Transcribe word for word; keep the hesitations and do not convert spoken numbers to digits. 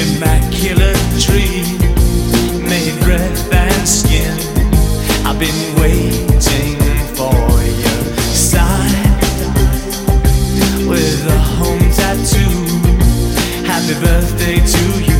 immaculate tree, made breath and skin. I've been waiting for your sign with a home tattoo. Happy birthday to you.